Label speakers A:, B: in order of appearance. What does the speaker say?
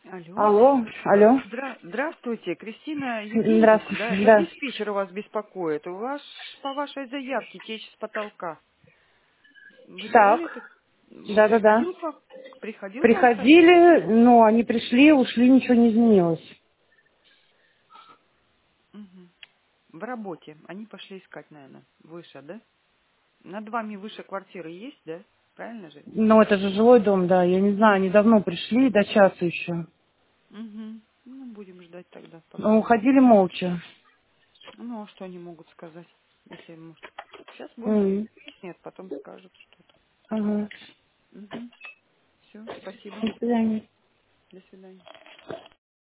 A: Алло.
B: Алло, алло.
A: Здравствуйте, Кристина Евгеньевна, да?
B: Здравствуйте,
A: Это
B: да.
A: диспетчер у вас беспокоит. У вас по вашей заявке течь с потолка. Вы
B: Так,
A: давали это?
B: да-да-да.
A: Приходил вам совет?
B: Приходили, но они пришли, ушли, ничего не изменилось.
A: Мгм. В работе. Они пошли искать, наверное, выше, да? Над вами выше квартиры есть, да? Правильно же?
B: Но это же жилой дом, да, я не знаю, они давно пришли, до часа еще.
A: Угу. Ну, будем ждать тогда,
B: Но
A: пока.
B: уходили молча.
A: Ну, а что они могут сказать, если, может... Сейчас больше
B: М,
A: выяснят, потом скажут что-то.
B: Ага.
A: Угу. Все, спасибо.
B: До свидания.
A: До свидания.